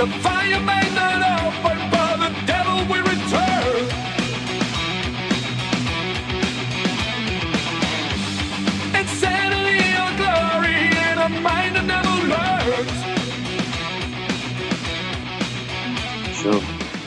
The fire may not open, but the devil will return. Insanity or glory in a mind that never learns. Sure.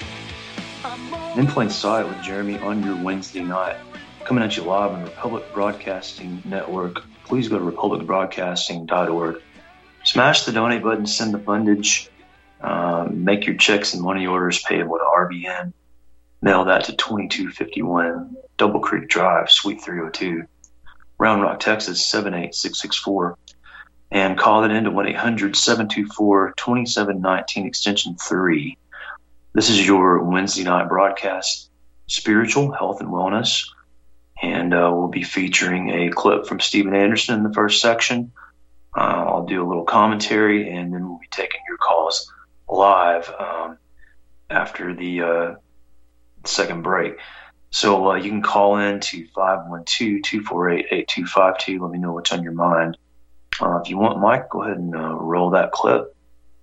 In Plain Sight with Jeremy on your Wednesday night. Coming at you live on Republic Broadcasting Network. Please go to republicbroadcasting.org. Smash the donate button, send the fundage, make your checks and money orders payable to RBN. Mail that to 2251 Double Creek Drive, Suite 302, Round Rock, Texas 78664. And call it into 1-800-724-2719, extension 3. This is your Wednesday night broadcast, spiritual, health, and wellness. And we'll be featuring a clip from Steven Anderson in the first section. I'll do a little commentary, and then we'll be taking your calls live after the second break. So you can call in to 512-248-8252. Let me know what's on your mind. If you want, Mike, go ahead and roll that clip.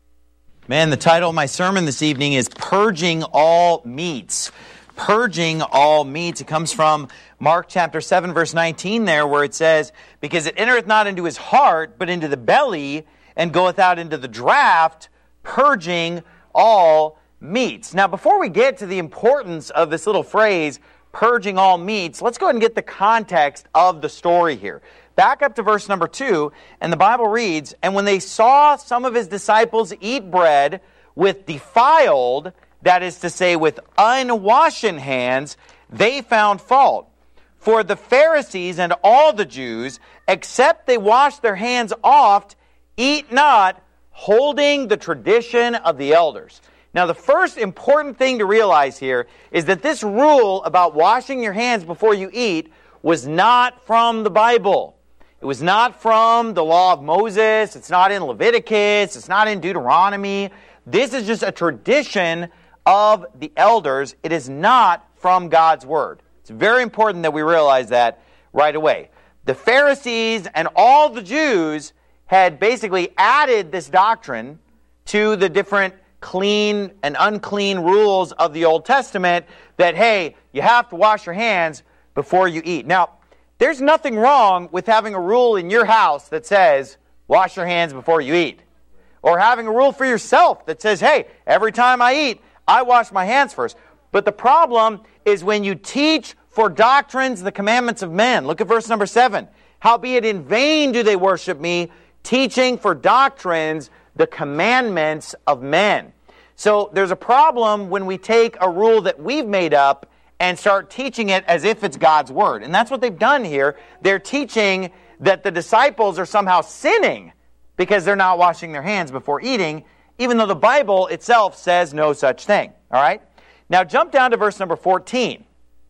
Man, the title of my sermon this evening is Purging All Meats. Purging all meats. It comes from Mark chapter 7, verse 19 there, where it says, because it entereth not into his heart, but into the belly, and goeth out into the draught, purging all meats. Now, before we get to the importance of this little phrase, purging all meats, let's go ahead and get the context of the story here. Back up to verse number 2, and the Bible reads, and when they saw some of his disciples eat bread with defiled, that is to say, with unwashen hands, they found fault. For the Pharisees and all the Jews, except they wash their hands oft, eat not, holding the tradition of the elders. Now, the first important thing to realize here is that this rule about washing your hands before you eat was not from the Bible. It was not from the law of Moses. It's not in Leviticus. It's not in Deuteronomy. This is just a tradition of the elders. It is not from God's Word. It's very important that we realize that right away. The Pharisees and all the Jews had basically added this doctrine to the different clean and unclean rules of the Old Testament that, hey, you have to wash your hands before you eat. Now, there's nothing wrong with having a rule in your house that says, wash your hands before you eat. Or having a rule for yourself that says, hey, every time I eat, I wash my hands first. But the problem is when you teach for doctrines the commandments of men. Look at verse number 7. Howbeit in vain do they worship me, teaching for doctrines the commandments of men. So there's a problem when we take a rule that we've made up and start teaching it as if it's God's Word. And that's what they've done here. They're teaching that the disciples are somehow sinning because they're not washing their hands before eating, even though the Bible itself says no such thing. All right? Now jump down to verse number 14.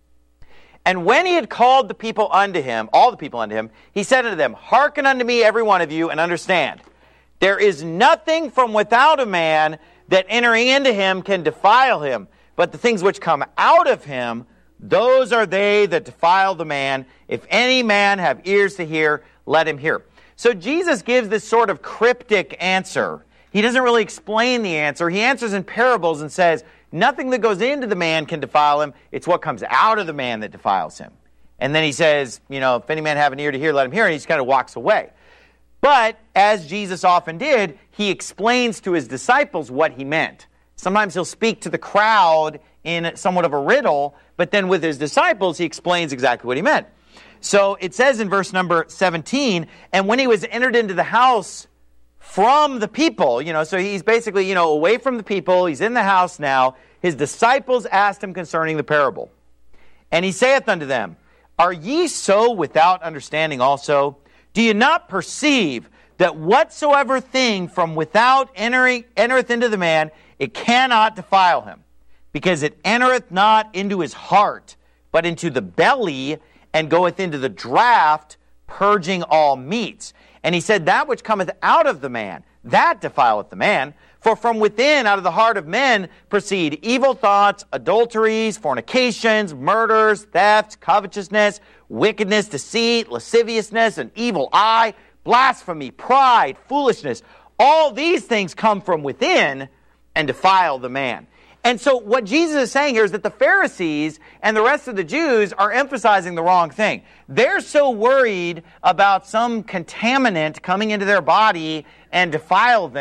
And when he had called the people unto him, all the people unto him, he said unto them, hearken unto me, every one of you, and understand. There is nothing from without a man that entering into him can defile him, but the things which come out of him, those are they that defile the man. If any man have ears to hear, let him hear. So Jesus gives this sort of cryptic answer. He doesn't really explain the answer. He answers in parables and says, nothing that goes into the man can defile him. It's what comes out of the man that defiles him. And then he says, if any man have an ear to hear, let him hear. And he just kind of walks away. But as Jesus often did, he explains to his disciples what he meant. Sometimes he'll speak to the crowd in somewhat of a riddle, but then with his disciples, he explains exactly what he meant. So it says in verse number 17, and when he was entered into the house from the people, so he's basically, away from the people, he's in the house now, his disciples asked him concerning the parable. And he saith unto them, are ye so without understanding also? Do you not perceive that whatsoever thing from without entereth into the man, it cannot defile him, because it entereth not into his heart, but into the belly, and goeth into the draught, purging all meats. And he said, that which cometh out of the man, that defileth the man. For from within, out of the heart of men, proceed evil thoughts, adulteries, fornications, murders, thefts, covetousness, wickedness, deceit, lasciviousness, an evil eye, blasphemy, pride, foolishness. All these things come from within, and defile the man. And so what Jesus is saying here is that the Pharisees and the rest of the Jews are emphasizing the wrong thing. They're so worried about some contaminant coming into their body and defiling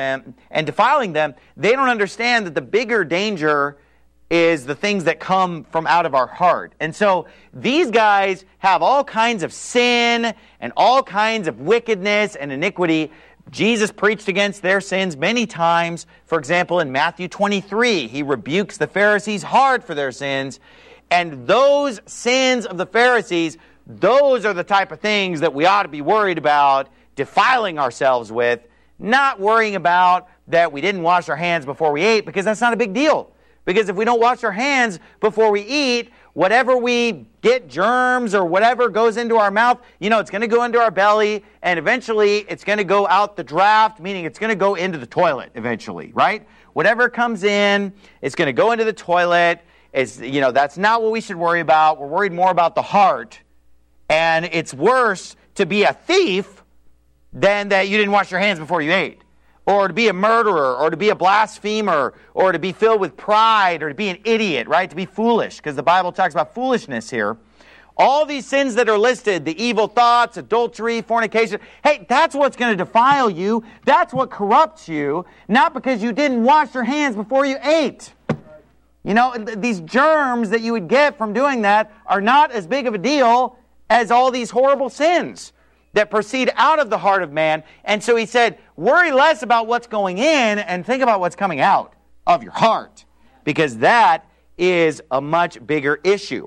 them, they don't understand that the bigger danger is the things that come from out of our heart. And so these guys have all kinds of sin and all kinds of wickedness and iniquity. Jesus preached against their sins many times. For example, in Matthew 23, he rebukes the Pharisees hard for their sins. And those sins of the Pharisees, those are the type of things that we ought to be worried about defiling ourselves with, not worrying about that we didn't wash our hands before we ate, because that's not a big deal. Because if we don't wash our hands before we eat, whatever we get, germs or whatever goes into our mouth, it's going to go into our belly, and eventually it's going to go out the draft, meaning it's going to go into the toilet eventually, right? Whatever comes in, it's going to go into the toilet. That's not what we should worry about. We're worried more about the heart. And it's worse to be a thief than that you didn't wash your hands before you ate, or to be a murderer, or to be a blasphemer, or to be filled with pride, or to be an idiot, right? To be foolish, because the Bible talks about foolishness here. All these sins that are listed, the evil thoughts, adultery, fornication, hey, that's what's going to defile you. That's what corrupts you, not because you didn't wash your hands before you ate. These germs that you would get from doing that are not as big of a deal as all these horrible sins that proceed out of the heart of man. And so he said, worry less about what's going in and think about what's coming out of your heart, because that is a much bigger issue.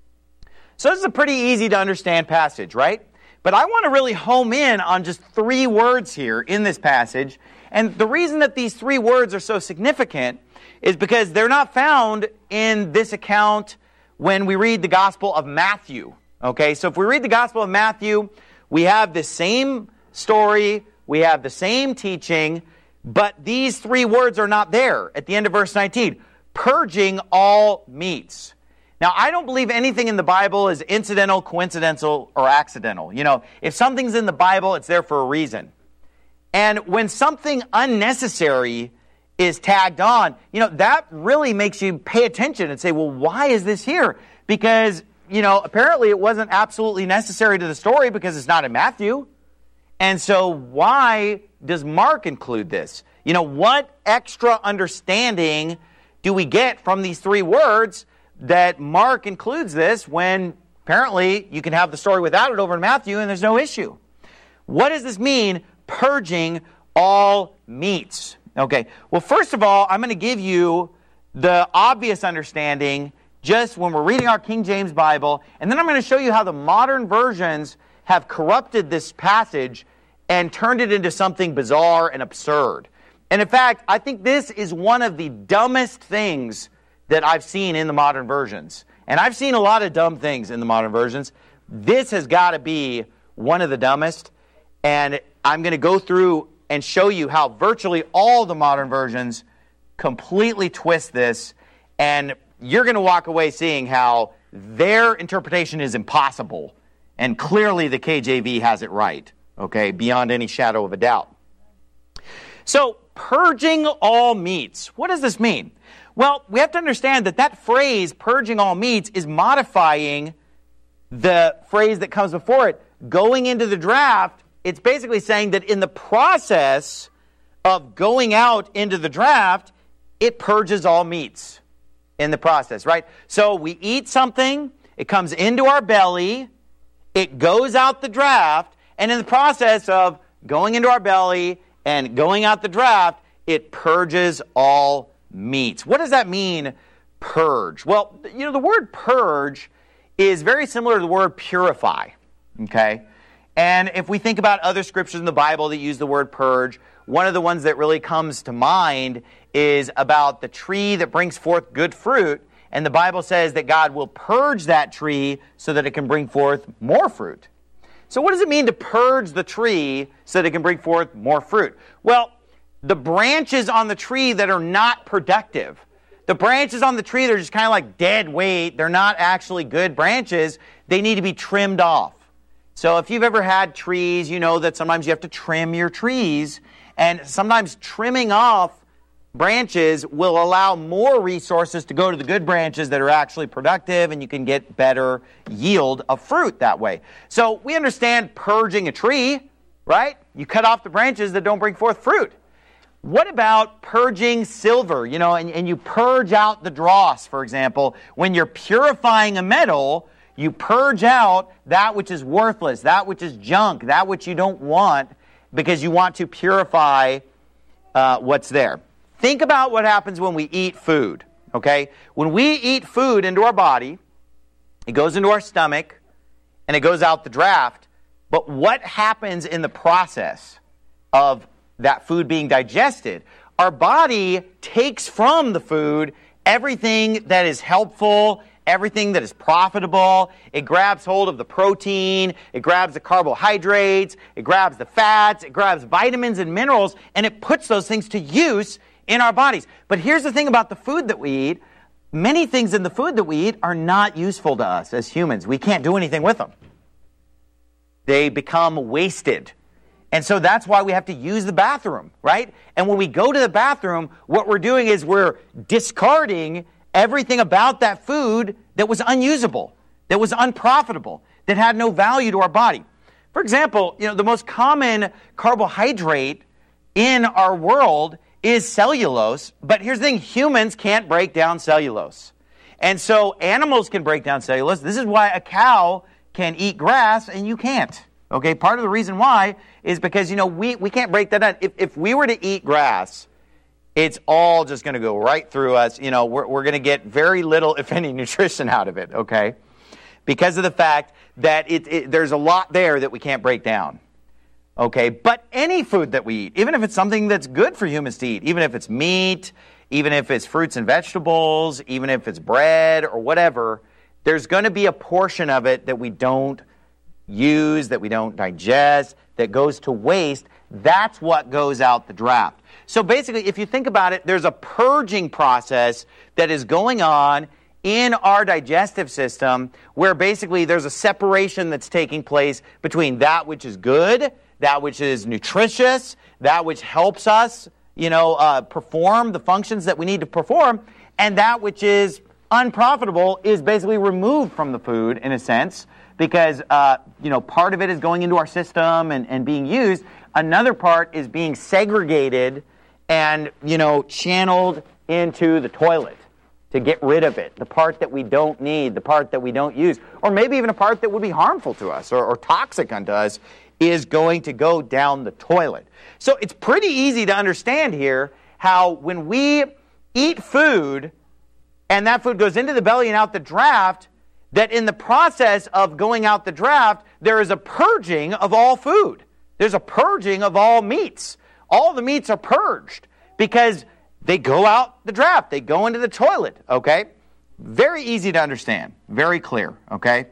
So this is a pretty easy to understand passage, right? But I want to really home in on just 3 words here in this passage. And the reason that these 3 words are so significant is because they're not found in this account when we read the Gospel of Matthew. Okay, so if we read the Gospel of Matthew, we have the same story, we have the same teaching, but these 3 words are not there at the end of verse 19. Purging all meats. Now, I don't believe anything in the Bible is incidental, coincidental, or accidental. If something's in the Bible, it's there for a reason. And when something unnecessary is tagged on, that really makes you pay attention and say, well, why is this here? Because apparently it wasn't absolutely necessary to the story because it's not in Matthew. And so why does Mark include this? What extra understanding do we get from these 3 words that Mark includes this when apparently you can have the story without it over in Matthew and there's no issue? What does this mean, purging all meats? Okay, well, first of all, I'm going to give you the obvious understanding just when we're reading our King James Bible, and then I'm going to show you how the modern versions have corrupted this passage and turned it into something bizarre and absurd. And in fact, I think this is one of the dumbest things that I've seen in the modern versions. And I've seen a lot of dumb things in the modern versions. This has got to be one of the dumbest, and I'm going to go through and show you how virtually all the modern versions completely twist this, and you're going to walk away seeing how their interpretation is impossible, and clearly the KJV has it right, okay, beyond any shadow of a doubt. So, purging all meats. What does this mean? Well, we have to understand that phrase, purging all meats, is modifying the phrase that comes before it. Going into the draft, it's basically saying that in the process of going out into the draft, it purges all meats in the process, right? So we eat something, it comes into our belly, it goes out the draft, and in the process of going into our belly and going out the draft, it purges all meats. What does that mean, purge? Well, the word purge is very similar to the word purify, okay? And if we think about other scriptures in the Bible that use the word purge, one of the ones that really comes to mind is about the tree that brings forth good fruit. And the Bible says that God will purge that tree so that it can bring forth more fruit. So what does it mean to purge the tree so that it can bring forth more fruit? Well, the branches on the tree that are not productive, the branches on the tree that are just kind of like dead weight, they're not actually good branches, they need to be trimmed off. So if you've ever had trees, you know that sometimes you have to trim your trees, and sometimes trimming off branches will allow more resources to go to the good branches that are actually productive, and you can get better yield of fruit that way. So we understand purging a tree, right? You cut off the branches that don't bring forth fruit. What about purging silver? You know, and you purge out the dross, for example. When you're purifying a metal, you purge out that which is worthless, that which is junk, that which you don't want, because you want to purify what's there. Think about what happens when we eat food, okay? When we eat food into our body, it goes into our stomach, and it goes out the draft. But what happens in the process of that food being digested? Our body takes from the food everything that is helpful, everything that is profitable. It grabs hold of the protein, it grabs the carbohydrates, it grabs the fats, it grabs vitamins and minerals, and it puts those things to use in our bodies. But here's the thing about the food that we eat. Many things in the food that we eat are not useful to us as humans. We can't do anything with them. They become wasted. And so that's why we have to use the bathroom, right? And when we go to the bathroom, what we're doing is we're discarding everything about that food that was unusable, that was unprofitable, that had no value to our body. For example, you know, the most common carbohydrate in our world is cellulose, but here's the thing, humans can't break down cellulose. And so animals can break down cellulose. This is why a cow can eat grass and you can't. Okay, part of the reason why is because, you know, we can't break that down. If we were to eat grass, it's all just going to go right through us. You know, we're going to get very little, if any, nutrition out of it, okay? Because of the fact that there's a lot there that we can't break down, okay? But any food that we eat, even if it's something that's good for humans to eat, even if it's meat, even if it's fruits and vegetables, even if it's bread or whatever, there's going to be a portion of it that we don't use, that we don't digest, that goes to waste. That's what goes out the draft. So basically, if you think about it, there's a purging process that is going on in our digestive system where basically there's a separation that's taking place between that which is good, that which is nutritious, that which helps us, you know, perform the functions that we need to perform, and that which is unprofitable is basically removed from the food in a sense because, you know, part of it is going into our system and being used. Another part is being segregated and, you know, channeled into the toilet to get rid of it, the part that we don't need, the part that we don't use, or maybe even a part that would be harmful to us or toxic unto us is going to go down the toilet. So it's pretty easy to understand here how when we eat food and that food goes into the belly and out the draft, that in the process of going out the draft, there is a purging of all food. There's a purging of all meats. All the meats are purged because they go out the draft. They go into the toilet, okay? Very easy to understand. Very clear, okay?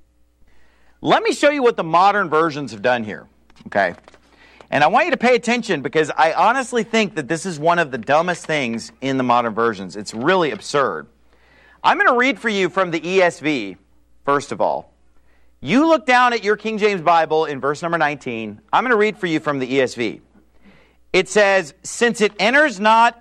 Let me show you what the modern versions have done here, okay? And I want you to pay attention because I honestly think that this is one of the dumbest things in the modern versions. It's really absurd. I'm going to read for you from the ESV, first of all. You look down at your King James Bible in verse number 19. I'm going to read for you from the ESV. It says, since it enters not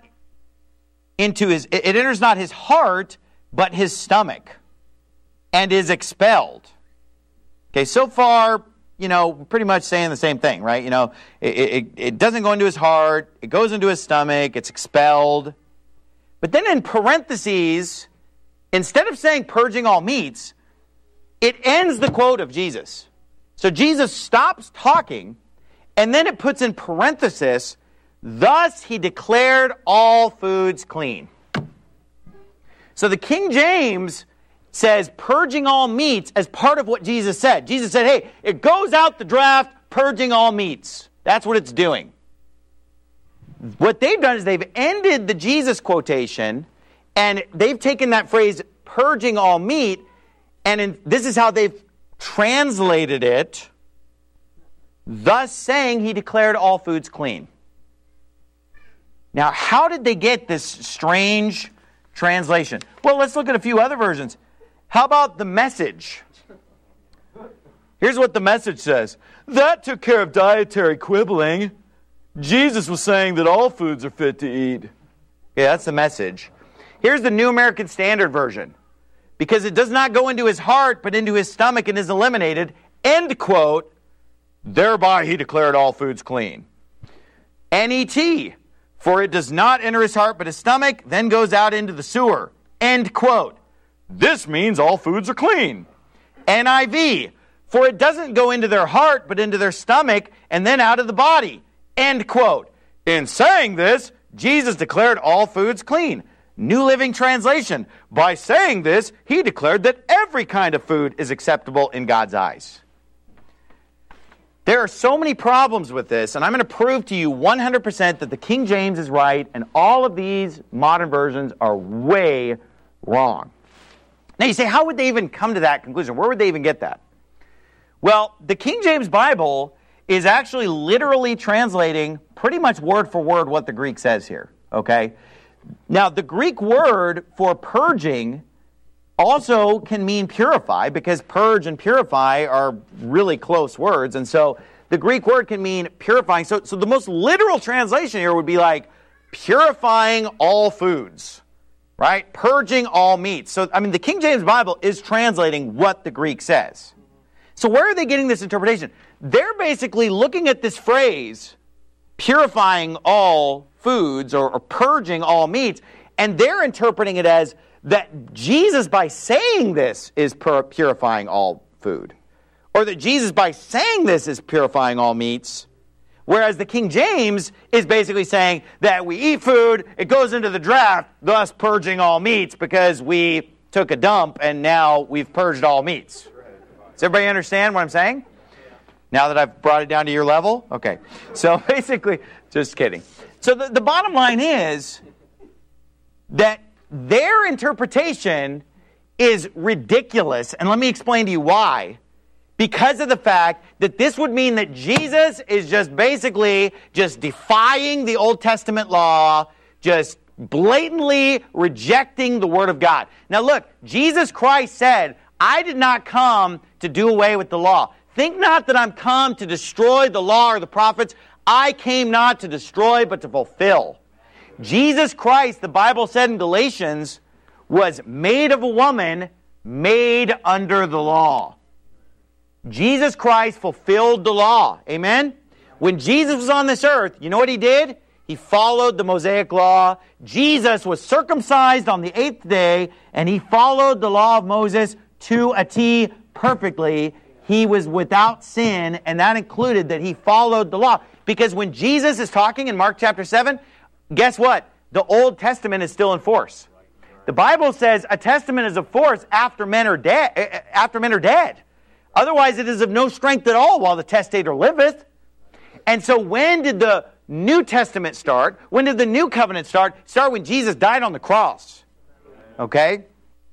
his heart, but his stomach, and is expelled. Okay, so far, you know, pretty much saying the same thing, right? You know, it doesn't go into his heart, it goes into his stomach, it's expelled. But then in parentheses, instead of saying purging all meats, it ends the quote of Jesus. So Jesus stops talking, and then it puts in parenthesis, thus he declared all foods clean. So the King James says purging all meats as part of what Jesus said. Jesus said, hey, it goes out the draft, purging all meats. That's what it's doing. What they've done is they've ended the Jesus quotation, and they've taken that phrase, purging all meat, and this is how they've translated it, thus saying he declared all foods clean. Now, how did they get this strange translation? Well, let's look at a few other versions. How about the Message? Here's what the Message says. That took care of dietary quibbling. Jesus was saying that all foods are fit to eat. Yeah, that's the Message. Here's the New American Standard Version. Because it does not go into his heart, but into his stomach and is eliminated, end quote, thereby he declared all foods clean. NET, for it does not enter his heart, but his stomach, then goes out into the sewer, end quote. This means all foods are clean. NIV, for it doesn't go into their heart, but into their stomach, and then out of the body, end quote. In saying this, Jesus declared all foods clean. New Living Translation, by saying this, he declared that every kind of food is acceptable in God's eyes. There are so many problems with this, and I'm going to prove to you 100% that the King James is right, and all of these modern versions are way wrong. Now you say, how would they even come to that conclusion? Where would they even get that? Well, the King James Bible is actually literally translating pretty much word for word what the Greek says here, okay? Now, the Greek word for purging also can mean purify, because purge and purify are really close words. And so the Greek word can mean purifying. So the most literal translation here would be like purifying all foods, right? Purging all meats. So, I mean, the King James Bible is translating what the Greek says. So where are they getting this interpretation? They're basically looking at this phrase, purifying all foods or purging all meats, and they're interpreting it as that Jesus, by saying this, is purifying all food. Or that Jesus, by saying this, is purifying all meats. Whereas the King James is basically saying that we eat food, it goes into the draft, thus purging all meats, because we took a dump and now we've purged all meats. Does everybody understand what I'm saying? Now that I've brought it down to your level? Okay. So basically, just kidding. So the bottom line is that their interpretation is ridiculous. And let me explain to you why. Because of the fact that this would mean that Jesus is just basically just defying the Old Testament law, just blatantly rejecting the Word of God. Now look, Jesus Christ said, I did not come to do away with the law. Think not that I'm come to destroy the law or the prophets. I came not to destroy, but to fulfill. Jesus Christ, the Bible said in Galatians, was made of a woman, made under the law. Jesus Christ fulfilled the law. Amen? When Jesus was on this earth, you know what he did? He followed the Mosaic law. Jesus was circumcised on the 8th day, and he followed the law of Moses to a T perfectly. He was without sin, and that included that he followed the law. Because when Jesus is talking in Mark chapter 7, guess what? The Old Testament is still in force. The Bible says a testament is of force after men are dead. Otherwise it is of no strength at all while the testator liveth. And so when did the New Testament start? When did the New Covenant start? Start when Jesus died on the cross. Okay?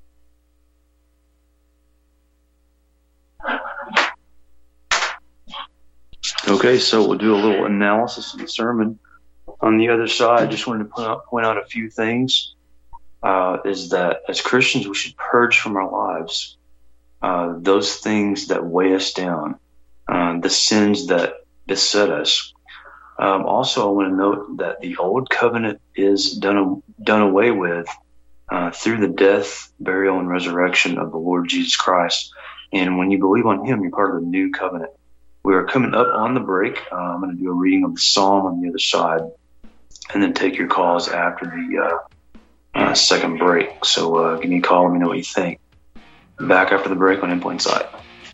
Okay, so we'll do a little analysis of the sermon. On the other side, I just wanted to point out a few things. Is that as Christians, we should purge from our lives those things that weigh us down, the sins that beset us. Also, I want to note that the old covenant is done away with through the death, burial, and resurrection of the Lord Jesus Christ. And when you believe on Him, you're part of the new covenant. We are coming up on the break. I'm going to do a reading of the Psalm on the other side, and then take your calls after the second break. So give me a call. Let me know what you think. Back after the break on In Plain Sight.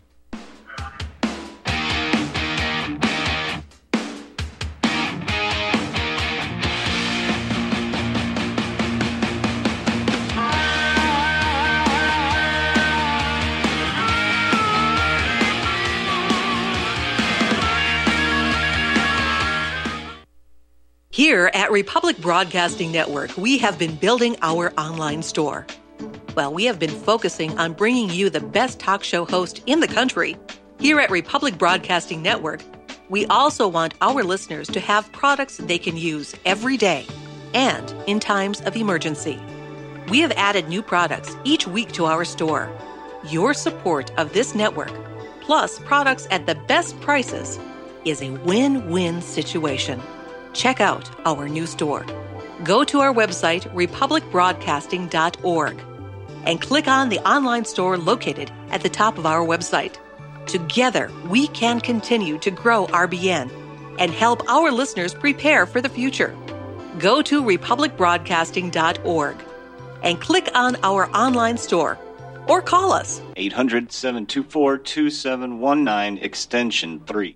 Here at Republic Broadcasting Network, we have been building our online store. Well, we have been focusing on bringing you the best talk show host in the country. Here at Republic Broadcasting Network, we also want our listeners to have products they can use every day and in times of emergency. We have added new products each week to our store. Your support of this network, plus products at the best prices, is a win-win situation. Check out our new store. Go to our website, republicbroadcasting.org, and click on the online store located at the top of our website. Together, we can continue to grow RBN and help our listeners prepare for the future. Go to republicbroadcasting.org and click on our online store or call us. 800-724-2719, extension 3.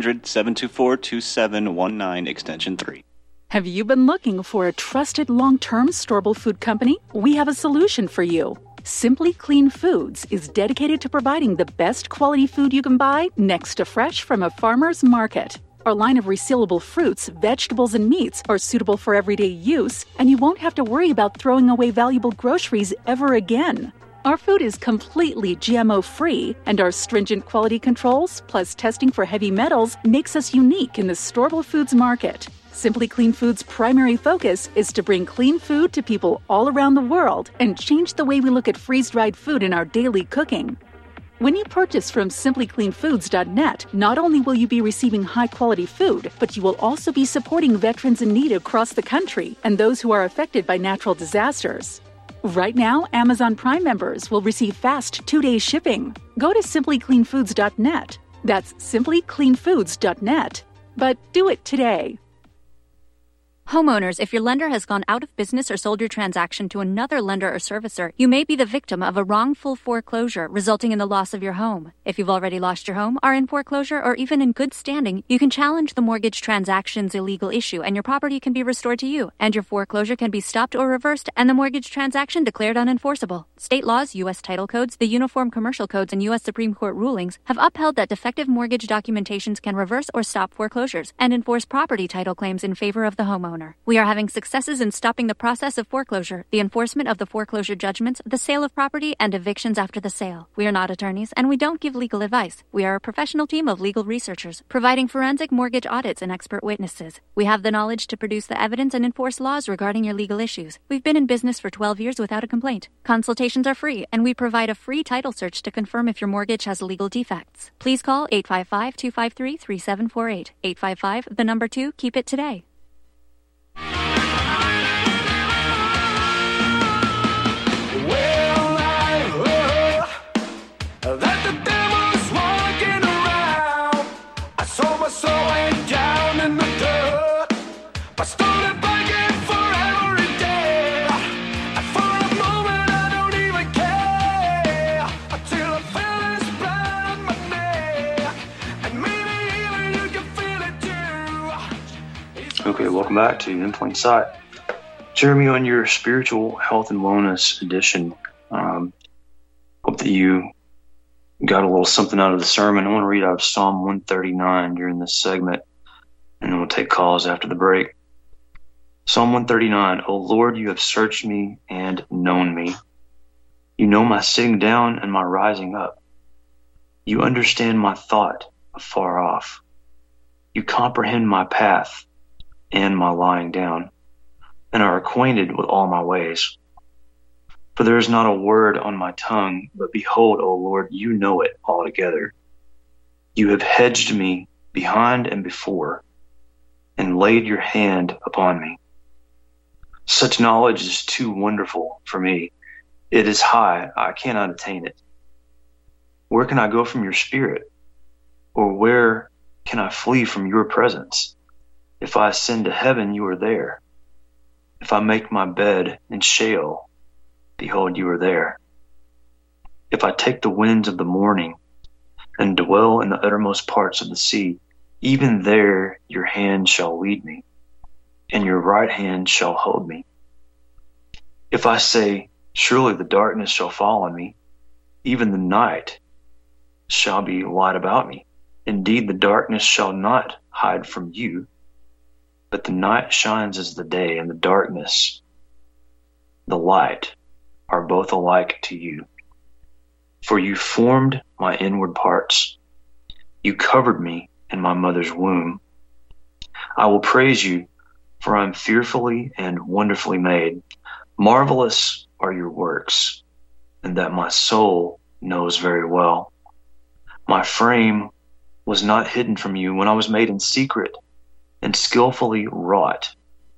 800-724-2719, extension 3. Have you been looking for a trusted long-term storable food company? We have a solution for you. Simply Clean Foods is dedicated to providing the best quality food you can buy next to fresh from a farmer's market. Our line of resealable fruits, vegetables, and meats are suitable for everyday use, and you won't have to worry about throwing away valuable groceries ever again. Our food is completely GMO-free, and our stringent quality controls, plus testing for heavy metals, makes us unique in the storable foods market. Simply Clean Foods' primary focus is to bring clean food to people all around the world and change the way we look at freeze-dried food in our daily cooking. When you purchase from simplycleanfoods.net, not only will you be receiving high-quality food, but you will also be supporting veterans in need across the country and those who are affected by natural disasters. Right now, Amazon Prime members will receive fast 2-day shipping. Go to simplycleanfoods.net. That's simplycleanfoods.net. But do it today. Homeowners, if your lender has gone out of business or sold your transaction to another lender or servicer, you may be the victim of a wrongful foreclosure resulting in the loss of your home. If you've already lost your home, are in foreclosure, or even in good standing, you can challenge the mortgage transaction's illegal issue and your property can be restored to you, and your foreclosure can be stopped or reversed and the mortgage transaction declared unenforceable. State laws, U.S. title codes, the Uniform Commercial Codes, and U.S. Supreme Court rulings have upheld that defective mortgage documentations can reverse or stop foreclosures and enforce property title claims in favor of the homeowner. We are having successes in stopping the process of foreclosure, the enforcement of the foreclosure judgments, the sale of property, and evictions after the sale. We are not attorneys, and we don't give legal advice. We are a professional team of legal researchers, providing forensic mortgage audits and expert witnesses. We have the knowledge to produce the evidence and enforce laws regarding your legal issues. We've been in business for 12 years without a complaint. Consultations are free, and we provide a free title search to confirm if your mortgage has legal defects. Please call 855-253-3748. 855, the number 2, keep it today. That the devil's walking around. I saw my soul went down in the dirt, but started begging for every day. And for a moment I don't even care, until I feel this blood on my neck, and maybe even you can feel it too. Okay, welcome back to In Plain Sight. Jeremy, on your spiritual health and wellness edition, hope that you got a little something out of the sermon. I want to read out of Psalm 139 during this segment, and then we'll take calls after the break. Psalm 139, O Lord, you have searched me and known me. You know my sitting down and my rising up. You understand my thought afar off. You comprehend my path and my lying down, and are acquainted with all my ways. For there is not a word on my tongue, but behold, O Lord, you know it altogether. You have hedged me behind and before, and laid your hand upon me. Such knowledge is too wonderful for me. It is high, I cannot attain it. Where can I go from your spirit? Or where can I flee from your presence? If I ascend to heaven, you are there. If I make my bed in Sheol, behold, you are there. If I take the winds of the morning and dwell in the uttermost parts of the sea, even there your hand shall lead me, and your right hand shall hold me. If I say, surely the darkness shall fall on me, even the night shall be light about me. Indeed, the darkness shall not hide from you, but the night shines as the day, and the darkness, the light, are both alike to you. For you formed my inward parts. You covered me in my mother's womb. I will praise you, for I am fearfully and wonderfully made. Marvelous are your works, and that my soul knows very well. My frame was not hidden from you when I was made in secret and skillfully wrought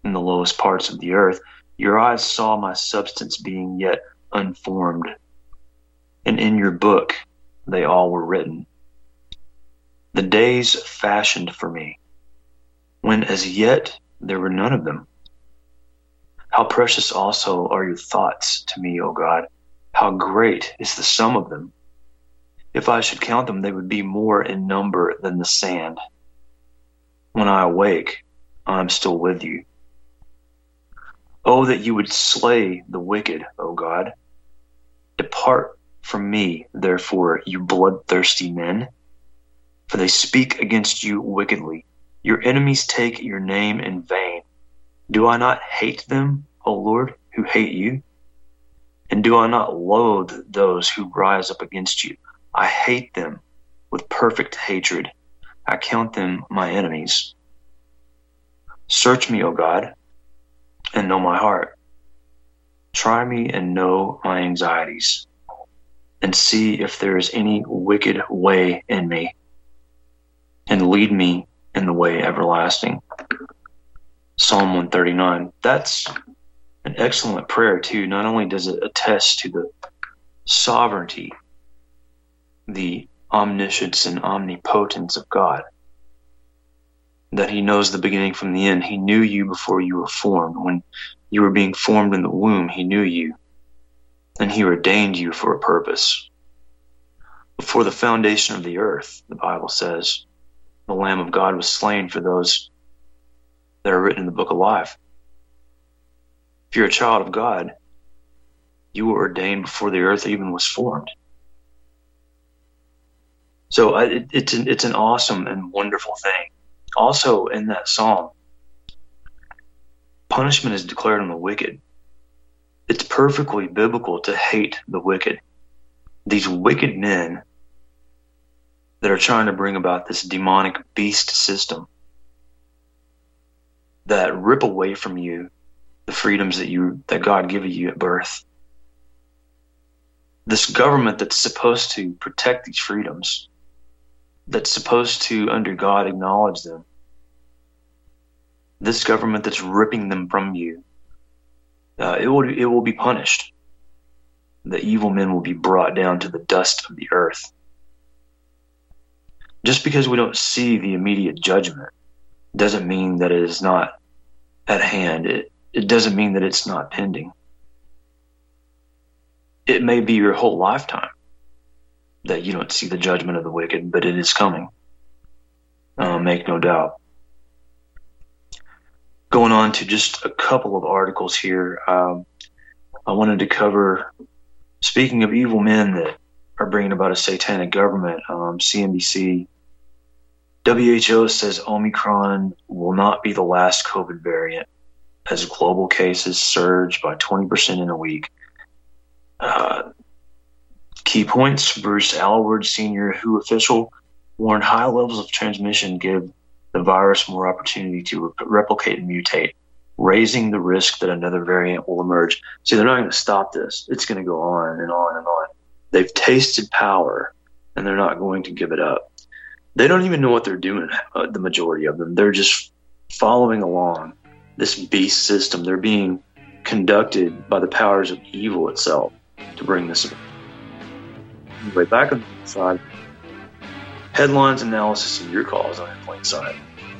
in the lowest parts of the earth. Your eyes saw my substance being yet unformed, and in your book they all were written. The days fashioned for me, when as yet there were none of them. How precious also are your thoughts to me, O God. How great is the sum of them. If I should count them, they would be more in number than the sand. When I awake, I am still with you. Oh, that you would slay the wicked, O God. Depart from me, therefore, you bloodthirsty men, for they speak against you wickedly. Your enemies take your name in vain. Do I not hate them, O Lord, who hate you? And do I not loathe those who rise up against you? I hate them with perfect hatred. I count them my enemies. Search me, O God, and know my heart. Try me and know my anxieties, and see if there is any wicked way in me, and lead me in the way everlasting. Psalm 139. That's an excellent prayer too. Not only does it attest to the sovereignty, the omniscience and omnipotence of God, that he knows the beginning from the end. He knew you before you were formed. When you were being formed in the womb, he knew you, and he ordained you for a purpose. Before the foundation of the earth, the Bible says, the Lamb of God was slain for those that are written in the book of life. If you're a child of God, you were ordained before the earth even was formed. So it's an awesome and wonderful thing. Also in that psalm, punishment is declared on the wicked. It's perfectly biblical to hate the wicked. These wicked men that are trying to bring about this demonic beast system that rip away from you the freedoms that God gave you at birth. This government that's supposed to protect these freedoms, that's supposed to, under God, acknowledge them. This government that's ripping them from you, it will be punished. The evil men will be brought down to the dust of the earth. Just because we don't see the immediate judgment doesn't mean that it is not at hand. It doesn't mean that it's not pending. It may be your whole lifetime that you don't see the judgment of the wicked, but it is coming. Make no doubt. Going on to just a couple of articles here. I wanted to cover, speaking of evil men that are bringing about a satanic government, CNBC. WHO says Omicron will not be the last COVID variant as global cases surge by 20% in a week. Key points: Bruce Alward, senior WHO official, warned high levels of transmission give the virus more opportunity to replicate and mutate, raising the risk that another variant will emerge. See, they're not going to stop this. It's going to go on and on and on. They've tasted power, and they're not going to give it up. They don't even know what they're doing, the majority of them. They're just following along this beast system. They're being conducted by the powers of evil itself to bring this about. Anyway, back on the side, headlines, analysis, and your calls on In Plain Sight.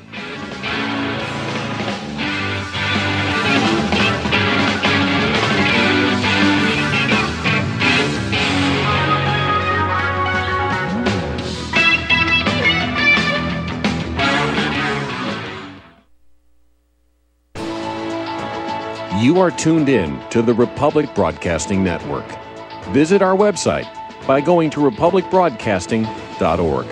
You are tuned in to the Republic Broadcasting Network. Visit our website by going to republicbroadcasting.org.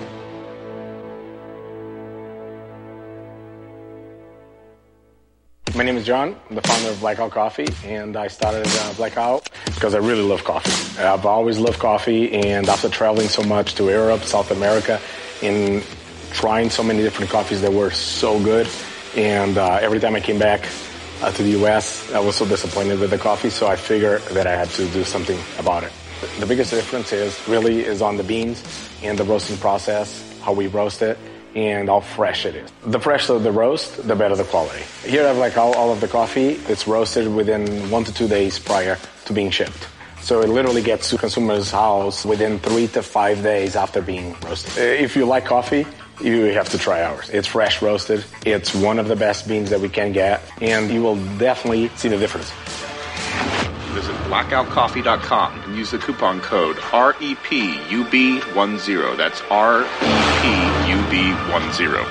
My name is John. I'm the founder of Blackout Coffee, and I started Blackout because I really love coffee. I've always loved coffee, and after traveling so much to Europe, South America, and trying so many different coffees that were so good, and every time I came back to the U.S., I was so disappointed with the coffee, so I figured that I had to do something about it. The biggest difference is on the beans and the roasting process, how we roast it, and how fresh it is. The fresher the roast, the better the quality. Here I have like all of the coffee. It's roasted within 1 to 2 days prior to being shipped. So it literally gets to consumers' house within 3 to 5 days after being roasted. If you like coffee, you have to try ours. It's fresh roasted. It's one of the best beans that we can get, and you will definitely see the difference. Visit blackoutcoffee.com and use the coupon code REPUB10. That's REPUB10.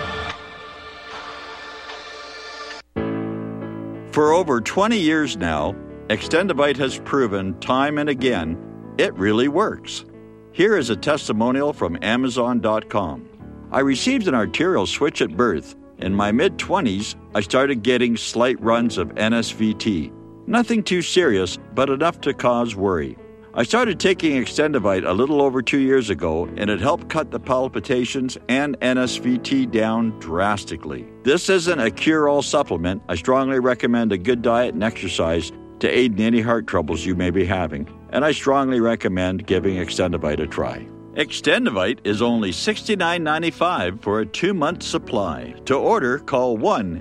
For over 20 years now, Extendivite has proven time and again it really works. Here is a testimonial from Amazon.com. I received an arterial switch at birth. In my mid-20s, I started getting slight runs of NSVT. Nothing too serious, but enough to cause worry. I started taking Extendivite a little over 2 years ago, and it helped cut the palpitations and NSVT down drastically. This isn't a cure-all supplement. I strongly recommend a good diet and exercise to aid in any heart troubles you may be having, and I strongly recommend giving Extendivite a try. Extendivite is only $69.95 for a 2-month supply. To order, call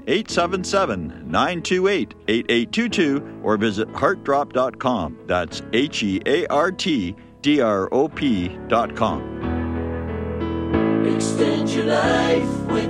1-877-928-8822 or visit heartdrop.com. That's HEARTDROP.com. Extend your life with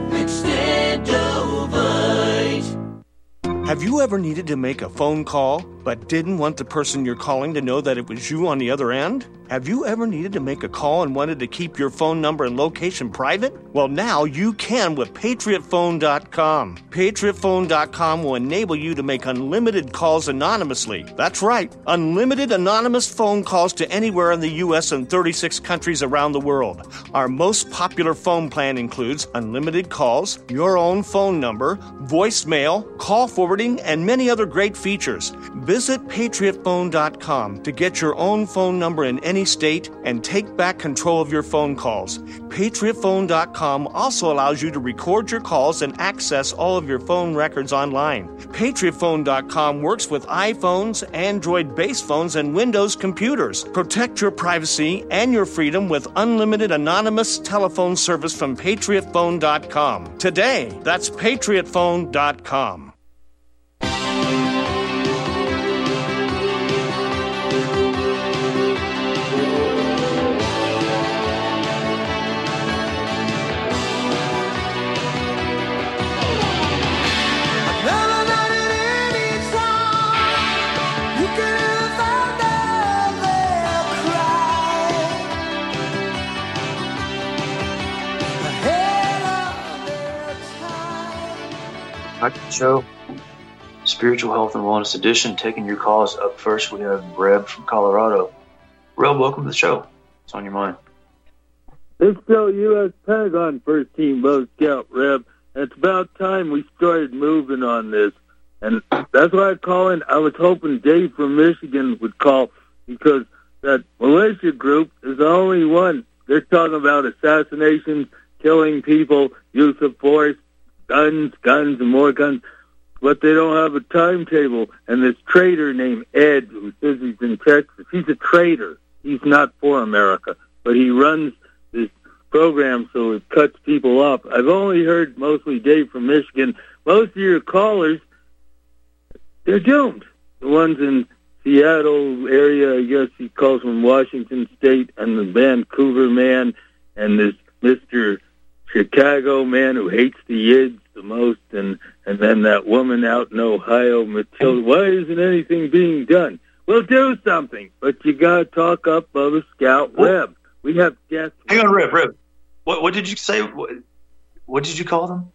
Extendovite. Have you ever needed to make a phone call but didn't want the person you're calling to know that it was you on the other end? Have you ever needed to make a call and wanted to keep your phone number and location private? Well, now you can with PatriotPhone.com. PatriotPhone.com will enable you to make unlimited calls anonymously. That's right, unlimited anonymous phone calls to anywhere in the U.S. and 36 countries around the world. Our most popular phone plan includes unlimited calls, your own phone number, voicemail, call forwarding, and many other great features. Visit PatriotPhone.com to get your own phone number in any state and take back control of your phone calls. PatriotPhone.com also allows you to record your calls and access all of your phone records online. PatriotPhone.com works with iPhones, Android-based phones, and Windows computers. Protect your privacy and your freedom with unlimited anonymous telephone service from PatriotPhone.com. Today, that's PatriotPhone.com. Back to the show. Spiritual Health and Wellness Edition. Taking your calls. Up first, we have Reb from Colorado. Reb, welcome to the show. What's on your mind? It's still U.S. Pentagon First Team Boat Scout, Reb. And it's about time we started moving on this. And that's why I call in. I was hoping Dave from Michigan would call because that militia group is the only one. They're talking about assassinations, killing people, use of force, guns, and more guns, but they don't have a timetable. And this traitor named Ed, who says he's in Texas, he's a traitor. He's not for America, but he runs this program so it cuts people off. I've only heard mostly Dave from Michigan. Most of your callers, they're doomed. The ones in Seattle area, I guess he calls from Washington State, and the Vancouver man, and this Mr. Chicago man who hates the Yids the most, and then that woman out in Ohio, Matilda. Why isn't anything being done? We'll do something, but you got to talk up Bubba Scout Reb. We have death. Hang on, Reb. What did you say? What did you call them?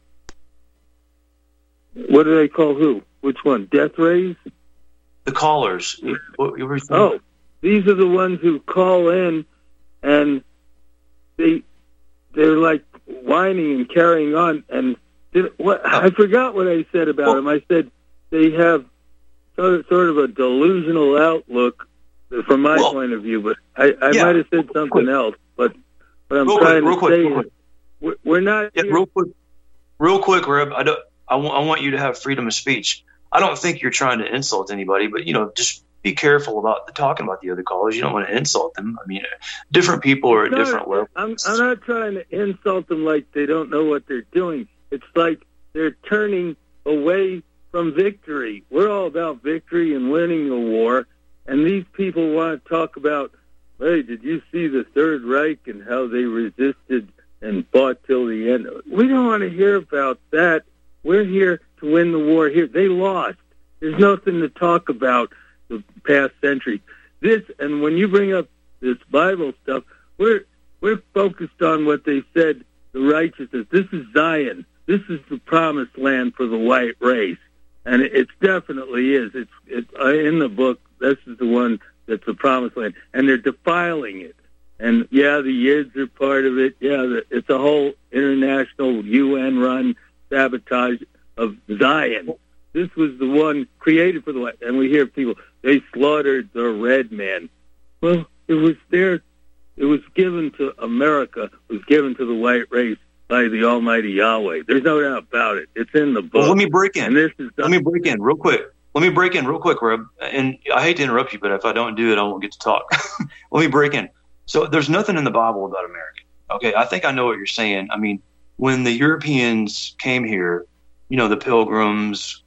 What did I call who? Which one? Death rays? The callers. Oh, these are the ones who call in, and they're like whining and carrying on. And I forgot what I said about them. I said they have sort of a delusional outlook from my point of view, but I might have said something else. But what I'm trying to say is we're not here. Real quick, Reb. I want you to have freedom of speech. I don't think you're trying to insult anybody, but just be careful about talking about the other callers. You don't want to insult them. I mean, different people are at different levels. I'm not trying to insult them like they don't know what they're doing. It's like they're turning away from victory. We're all about victory and winning a war, and these people want to talk about, hey, did you see the Third Reich and how they resisted and fought till the end? We don't want to hear about that. We're here to win the war here. They lost. There's nothing to talk about the past century. This, and when you bring up this Bible stuff, we're focused on what they said, the righteousness. This is Zion. This is the promised land for the white race. And it definitely is. It's in the book. This is the one that's the promised land. And they're defiling it. And, yeah, the Yids are part of it. Yeah, it's a whole international UN-run sabotage of Zion. This was the one created for the white. And we hear people, they slaughtered the red man. Well, it was there. It was given to America. It was given to the white race by the Almighty Yahweh. There's no doubt about it. It's in the book. Well, let me break in. Let me break in real quick. Reb. And I hate to interrupt you, but if I don't do it, I won't get to talk. Let me break in. So there's nothing in the Bible about America. Okay, I think I know what you're saying. I mean, when the Europeans came here, the Pilgrims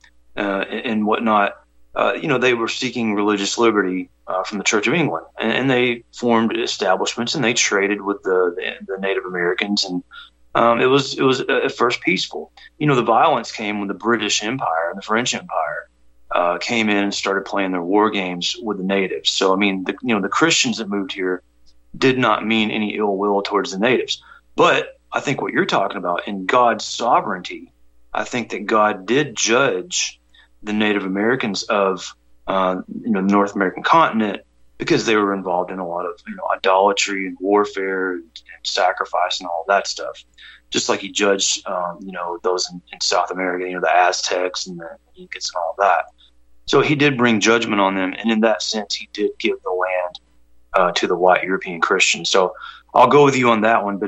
and whatnot, they were seeking religious liberty from the Church of England, and they formed establishments and they traded with the Native Americans, and it was at first peaceful. The violence came when the British Empire and the French Empire came in and started playing their war games with the natives. So I mean, the Christians that moved here did not mean any ill will towards the natives. But I think what you're talking about in God's sovereignty, I think that God did judge the Native Americans of the North American continent because they were involved in a lot of idolatry and warfare and sacrifice and all that stuff. Just like he judged those in South America, the Aztecs and the Incas and all that. So he did bring judgment on them, and in that sense, he did give the land to the white European Christians. So I'll go with you on that one, but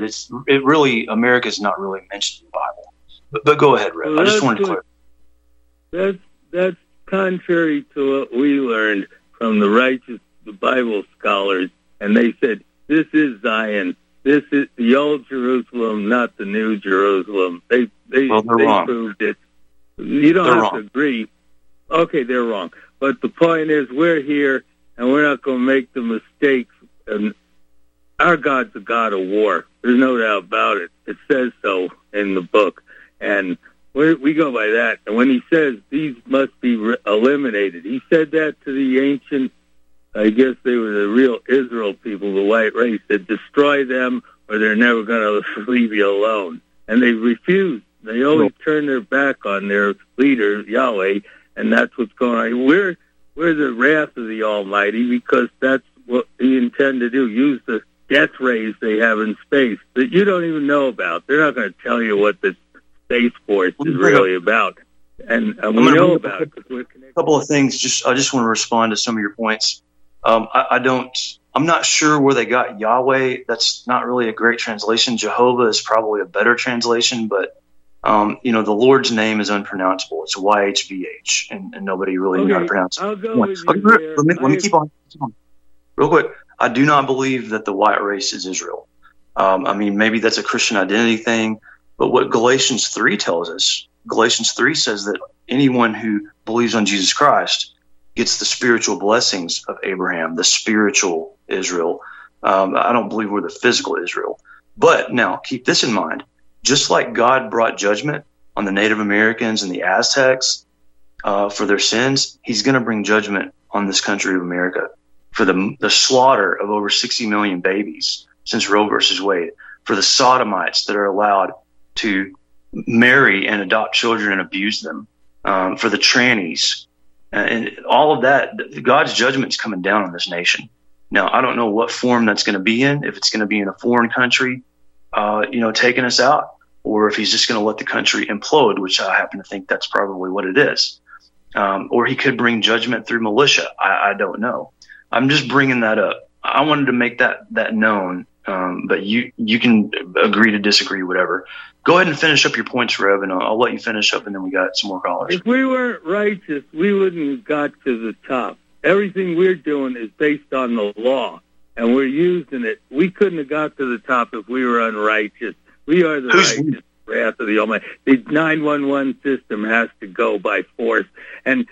America's not really mentioned in the Bible. But go ahead, Red. Well, I just wanted to clear. That's contrary to what we learned from the Bible scholars, and they said, this is Zion. This is the old Jerusalem, not the new Jerusalem. They wrong. Proved it. You don't have to agree. Okay, they're wrong. But the point is, we're here, and we're not going to make the mistakes. And our God's a God of war. There's no doubt about it. It says so in the book. And we go by that. And when he says these must be eliminated, he said that to the ancient, I guess they were the real Israel people, the white race, that destroy them or they're never going to leave you alone. And they refused. They always turn their back on their leader, Yahweh, and that's what's going on. We're the wrath of the Almighty because that's what he intended to do, use the death rays they have in space that you don't even know about. They're not going to tell you what this Space Force is really about. And we know about it because we're connected. A couple of things. I just want to respond to some of your points. I'm not sure where they got Yahweh. That's not really a great translation. Jehovah is probably a better translation, but the Lord's name is unpronounceable. It's YHVH, and nobody really knew how to pronounce it. I'll go with you there. Let me keep on. Real quick. I do not believe that the white race is Israel. Maybe that's a Christian identity thing, but what Galatians 3 tells us, Galatians 3 says that anyone who believes on Jesus Christ gets the spiritual blessings of Abraham, the spiritual Israel. I don't believe we're the physical Israel. But now, keep this in mind. Just like God brought judgment on the Native Americans and the Aztecs for their sins, he's going to bring judgment on this country of America for the slaughter of over 60 million babies since Roe versus Wade, for the sodomites that are allowed to marry and adopt children and abuse them, for the trannies, and all of that. God's judgment is coming down on this nation. Now, I don't know what form that's going to be in, if it's going to be in a foreign country, taking us out, or if he's just going to let the country implode, which I happen to think that's probably what it is. Or he could bring judgment through militia. I don't know. I'm just bringing that up. I wanted to make that known, but you can agree to disagree, whatever. Go ahead and finish up your points, Rev, and I'll let you finish up, and then we got some more callers. If we weren't righteous, we wouldn't have got to the top. everything we're doing is based on the law, and we're using it. We couldn't have got to the top if we were unrighteous. We are the righteous wrath of the Almighty. The 911 system has to go by force, and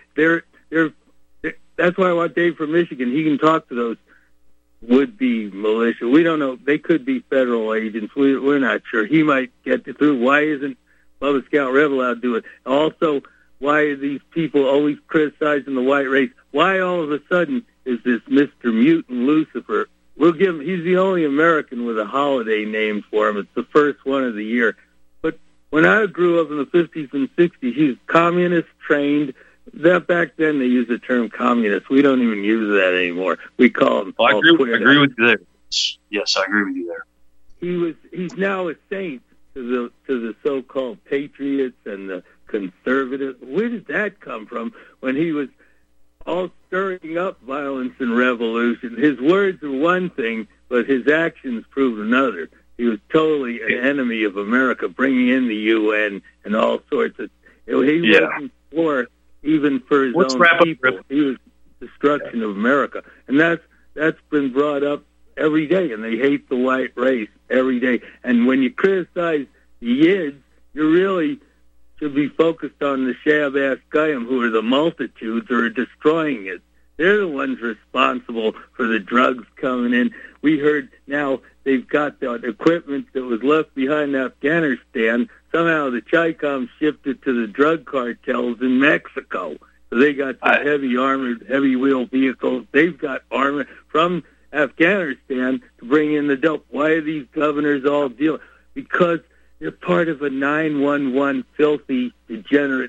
that's why I want Dave from Michigan. He can talk to those would-be militia. We don't know. They could be federal agents. We're not sure. He might get through. Why isn't Bubba Scout Rev allowed to do it? Also, why are these people always criticizing the white race? Why all of a sudden is this Mr. Mutant Lucifer? We'll give him, he's the only American with a holiday name for him. It's the first one of the year. But when I grew up in the 50s and 60s, he's communist trained. That back then they used the term communist. We don't even use that anymore. We call him. Well, I agree with you there. Yes, I agree with you there. He's now a saint to the so-called patriots and the conservatives. Where did that come from when he was all stirring up violence and revolution? His words are one thing, but his actions prove another. He was totally an enemy of America, bringing in the UN and all sorts of. He wasn't for even for his own people. He was destruction of America, and that's been brought up every day. And they hate the white race every day. And when you criticize the Yids, you really should be focused on the Shabbat Goyim, who are the multitudes who are destroying it. They're the ones responsible for the drugs coming in. We heard now they've got the equipment that was left behind in Afghanistan. Somehow the Chi-Com shipped it to the drug cartels in Mexico. So they got the heavy armored, heavy wheel vehicles. They've got armor from Afghanistan to bring in the dope. Why are these governors all dealing? Because they're part of a 911 filthy, degenerate,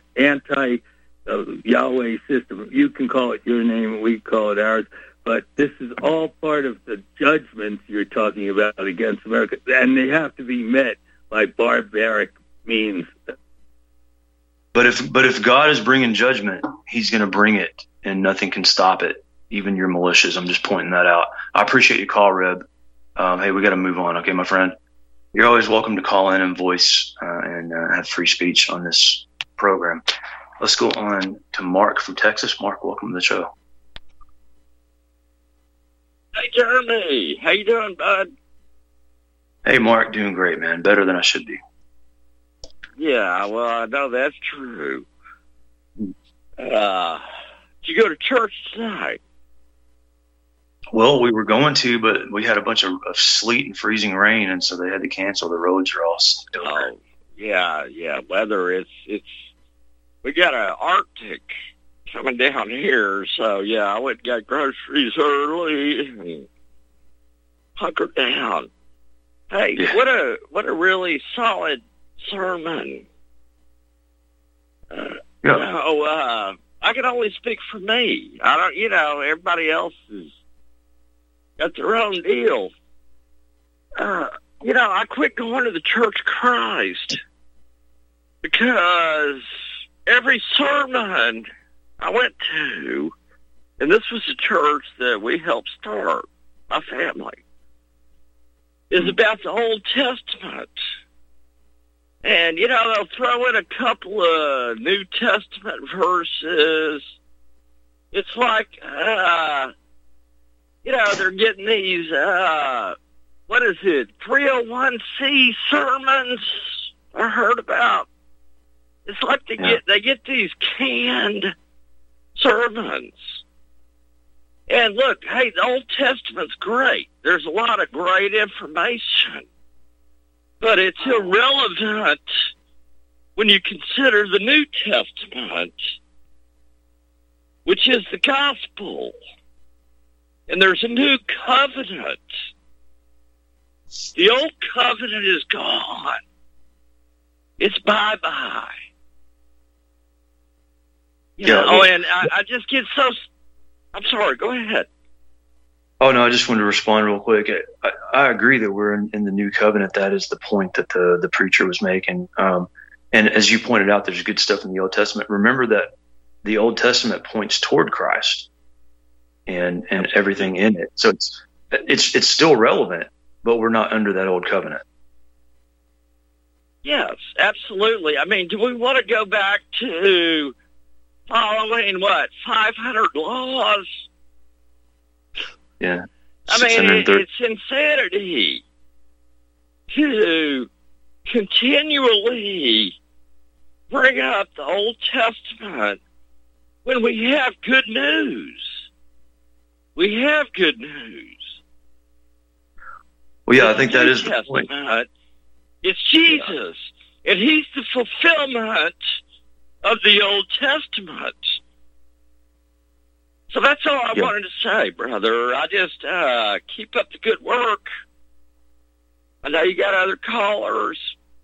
anti-Yahweh system. You can call it your name, we call it ours. But this is all part of the judgments you're talking about against America. And they have to be met by barbaric means. But if God is bringing judgment, he's going to bring it, and nothing can stop it, even your militias. I'm just pointing that out. I appreciate your call, Reb. Hey, we got to move on, okay, my friend? You're always welcome to call in and voice and have free speech on this program. Let's go on to Mark from Texas. Mark, welcome to the show. Hey, Jeremy. How you doing, bud? Hey, Mark. Doing great, man. Better than I should be. Yeah, well, I know that's true. Did you go to church tonight? Well, we were going to, but we had a bunch of sleet and freezing rain, and so they had to cancel. The roads are all stuck. Oh, yeah. Weather, it's we got an Arctic coming down here, so yeah, I went and got groceries early and hunkered down. Hey, yeah. What a really solid sermon. I can only speak for me. I don't, everybody else has got their own deal. I quit going to the Church of Christ because every sermon I went to, and this was a church that we helped start, my family, is about the Old Testament. And, they'll throw in a couple of New Testament verses. It's like, they're getting these, 301C sermons I heard about. It's like they get these canned sermons. And look, hey, the Old Testament's great. There's a lot of great information. But it's irrelevant when you consider the New Testament, which is the gospel. And there's a new covenant. The old covenant is gone. It's bye-bye. And I just get so... I'm sorry, go ahead. Oh, no, I just wanted to respond real quick. I agree that we're in the new covenant. That is the point that the preacher was making. And as you pointed out, there's good stuff in the Old Testament. Remember that the Old Testament points toward Christ and everything in it. So it's still relevant, but we're not under that old covenant. Yes, absolutely. I mean, do we want to go back to following 500 laws Yeah. I mean, it's insanity to continually bring up the Old Testament when we have good news. We have good news. Well, yeah, I think that is the point. It's Jesus, and he's the fulfillment of the Old Testament. So that's all I wanted to say, brother. I just keep up the good work. I know you got other callers.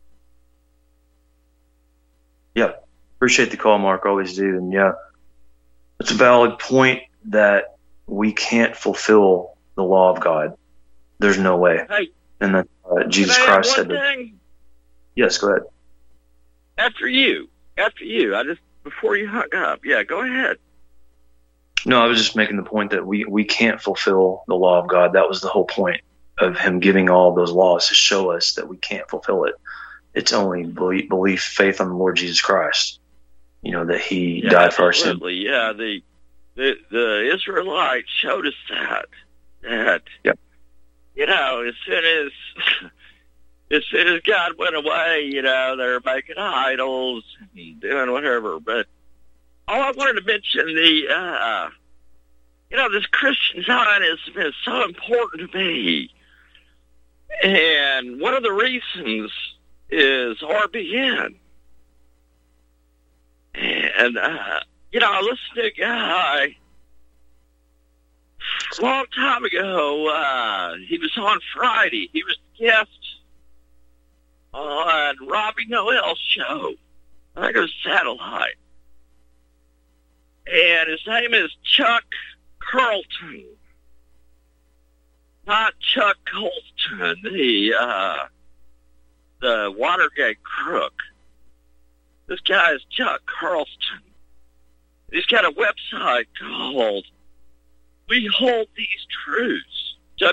Yeah, appreciate the call, Mark. Always do. And yeah, it's a valid point that we can't fulfill the law of God. There's no way. Hey, and that Jesus Christ said that. Yes, go ahead. After you. Before you hung up. Yeah, go ahead. No, I was just making the point that we can't fulfill the law of God. That was the whole point of him giving all of those laws, to show us that we can't fulfill it. It's only belief, faith on the Lord Jesus Christ. You know, that he died for our sins. Absolutely, yeah. The Israelites showed us that. You know, as soon as God went away, you know, they're making idols and doing whatever. But all I wanted to mention, this Christian Zionism is so important to me. And one of the reasons is RBN. And, I listened to a guy a long time ago. He was on Friday. He was a guest on Robbie Noel's show. I think it was Satellite. And his name is Chuck Carlton. Not Chuck Colston, the Watergate crook. This guy is Chuck Carlton. He's got a website called We Hold These Truths,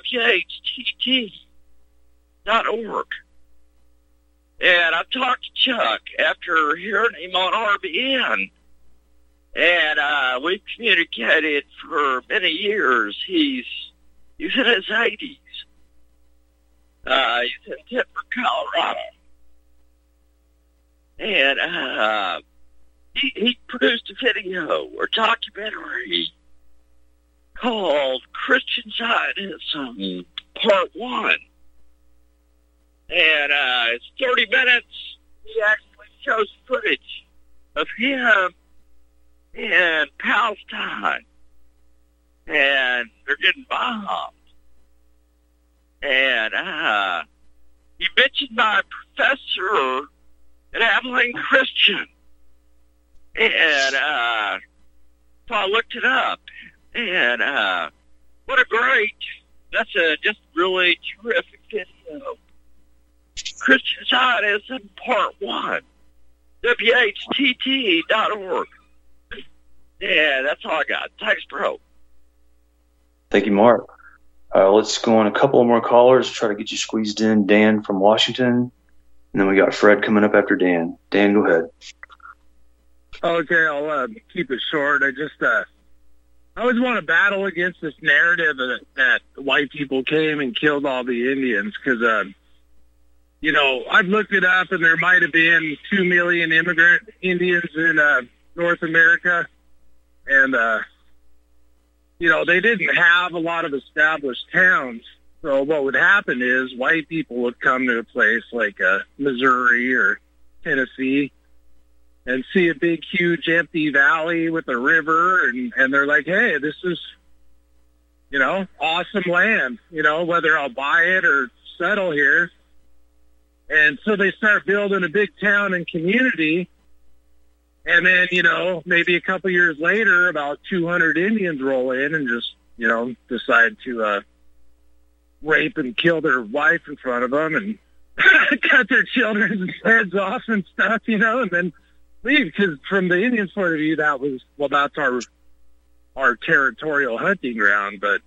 WHTT.org. And I talked to Chuck after hearing him on RBN. And we've communicated for many years. He's in his 80s. He's in Denver, Colorado. And he produced a video or documentary called Christian Zionism Part 1. And it's 30 minutes. He actually shows footage of him in Palestine. And they're getting bombed. And he mentioned my professor at Abilene Christian. And so I looked it up. And what a that's a just really terrific video. Christian Zionism Part 1. WHTT.org. Yeah, that's all I got. Thanks, bro. Thank you, Mark. Let's go on a couple of more callers, try to get you squeezed in. Dan from Washington. And then we got Fred coming up after Dan. Dan, go ahead. Okay, I'll keep it short. I always want to battle against this narrative that white people came and killed all the Indians because, I've looked it up and there might have been 2 million immigrant Indians in North America. And, they didn't have a lot of established towns. So what would happen is white people would come to a place like Missouri or Tennessee and see a big, huge, empty valley with a river, and they're like, hey, this is, awesome land, whether I'll buy it or settle here. And so they start building a big town and community, and then, maybe a couple years later, about 200 Indians roll in and just, decide to rape and kill their wife in front of them and cut their children's heads off and stuff, and then leave. Because from the Indians' point of view, that's our territorial hunting ground. But,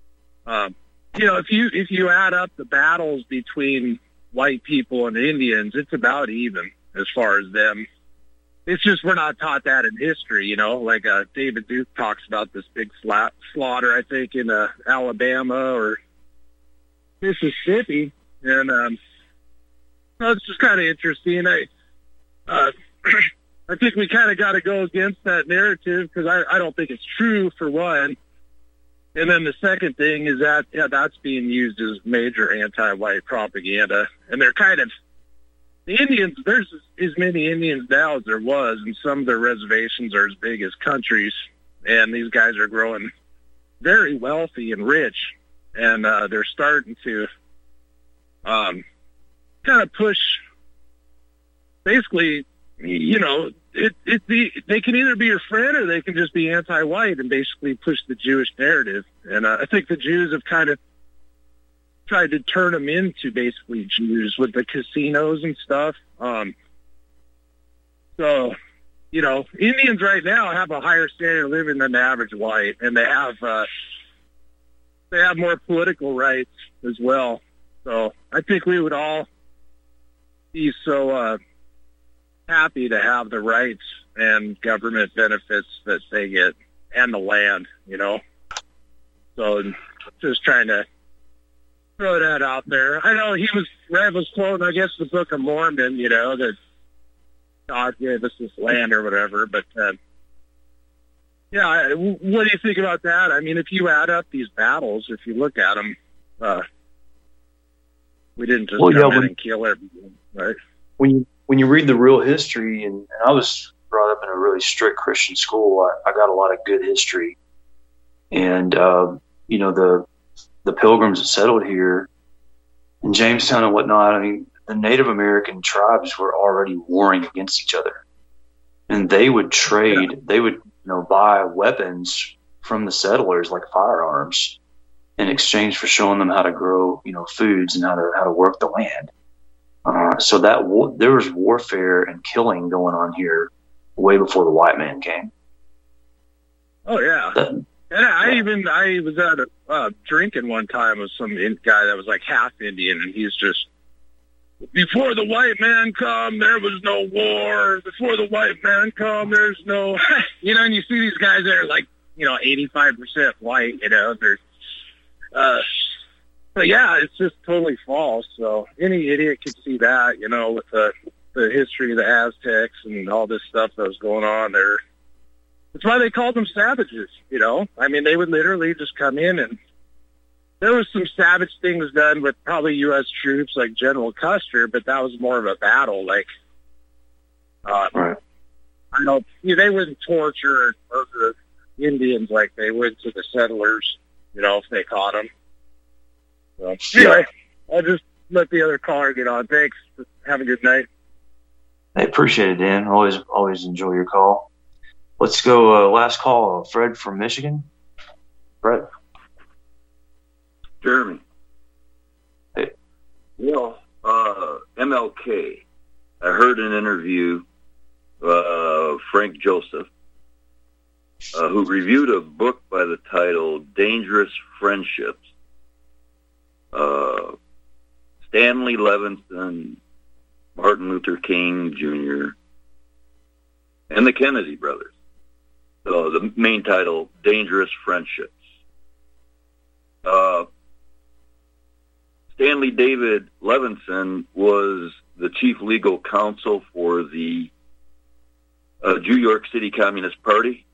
if you add up the battles between white people and Indians, it's about even as far as them it's just we're not taught that in history, you know. Like David Duke talks about this big slaughter, I think, in Alabama or Mississippi, and it's just kind of interesting. I think we kind of got to go against that narrative because I don't think it's true, for one. And then the second thing is that, that's being used as major anti-white propaganda. And they're kind of, the Indians, there's as many Indians now as there was, and some of their reservations are as big as countries. And these guys are growing very wealthy and rich. And they're starting to kind of push, basically, you know, they can either be your friend or they can just be anti-white and basically push the Jewish narrative. And I think the Jews have kind of tried to turn them into basically Jews with the casinos and stuff. So, you know, Indians right now have a higher standard of living than the average white, and they have more political rights as well. So I think we would all be so happy to have the rights and government benefits that they get, and the land, you know. So just trying to throw that out there. I know Rev was quoting, I guess, the Book of Mormon, you know, that God gave us this land or whatever. But yeah, what do you think about that? I mean, if you add up these battles, if you look at them, we didn't just come in and kill everyone, right? When you read the real history, and I was brought up in a really strict Christian school, I got a lot of good history. And, you know, the Pilgrims that settled here in Jamestown and whatnot, I mean, the Native American tribes were already warring against each other. And they would trade, they would, you know, buy weapons from the settlers, like firearms, in exchange for showing them how to grow, you know, foods and how to work the land. So that there was warfare and killing going on here way before the white man came. Oh yeah, and I was at a drinking one time with some guy that was like half Indian, and he's just, before the white man come, there was no war. Before the white man come, there's no, you know. And you see these guys that are like, you know, 85% white, you know, they're. But yeah, it's just totally false. So any idiot could see that, you know, with the history of the Aztecs and all this stuff that was going on there. That's why they called them savages, you know. I mean, they would literally just come in, and there was some savage things done with probably U.S. troops like General Custer, but that was more of a battle. Like, right. I know they wouldn't torture the Indians like they would to the settlers, you know, if they caught them. So, anyway, I'll just let the other caller get on. Thanks. Have a good night. I appreciate it, Dan. Always enjoy your call. Let's go. Last call, Fred from Michigan. Fred. Jeremy. Hey. Well, MLK. I heard an interview, Frank Joseph, who reviewed a book by the title Dangerous Friendships. Stanley Levinson, Martin Luther King Jr., and the Kennedy brothers. So the main title, Dangerous Friendships. Stanley David Levinson was the chief legal counsel for the New York City Communist Party.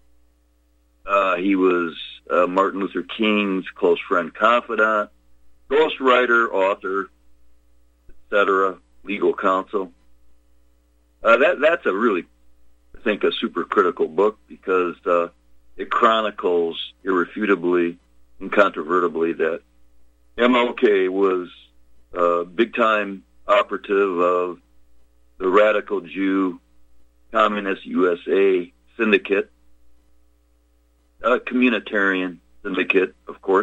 He was Martin Luther King's close friend, confidant, ghostwriter, author, etc., legal counsel. That's a really, I think, a super critical book because it chronicles irrefutably, incontrovertibly, that MLK was a big-time operative of the Radical Jew Communist USA Syndicate, a communitarian syndicate, of course.